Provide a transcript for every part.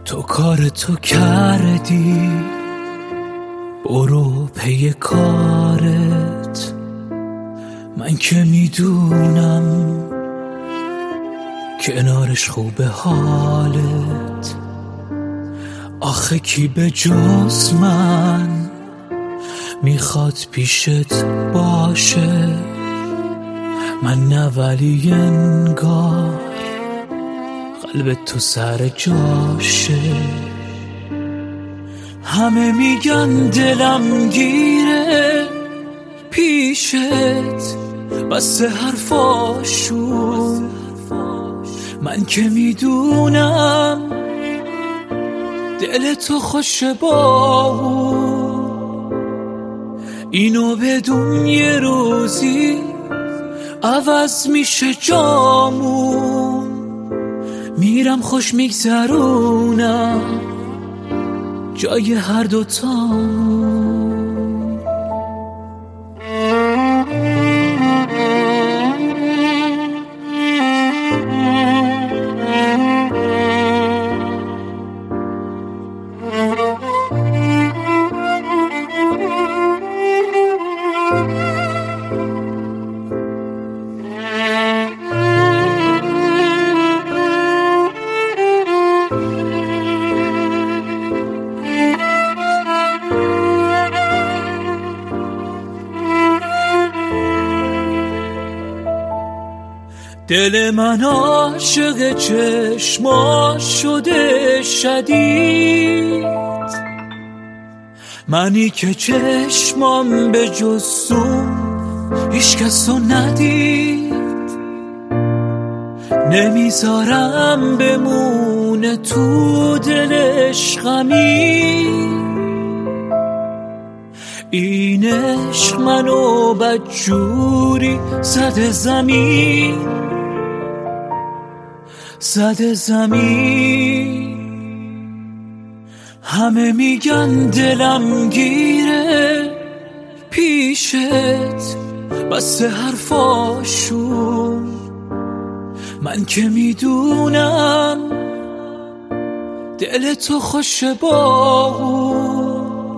تو کارتو کردی، برو پی کارت. من که میدونم کنارش خوبه حالت. آخه کی به جز من میخواد پیشت باشه؟ من نه ولی انگار قلبت تو سر جاشه. همه میگن دلم گیره پیشت، بس حرفاشون. من که میدونم دل تو خوشه با اون. اینو بدون یه روزی عوض میشه جامون. میرم خوش میگذرونم جای هر دوتامون. دل من عاشق چشماش شده شدید. منی که چشمام به جز اون هیچ کسو ندید. نمیذارم بمونه تو دلش غمی. این عشق منو بدجوری زده زمین، زده زمین. همه میگن دلم گیره پیشت، بس حرفاشون. من که میدونم دل تو خوشه با اون.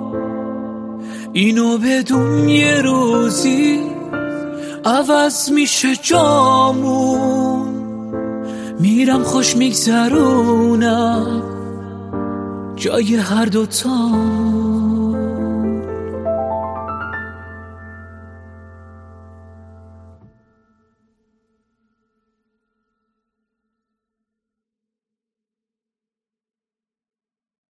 اینو بدون یه روزی عوض میشه جامون. میرم خوش میگذرونم جای هر دوتامون.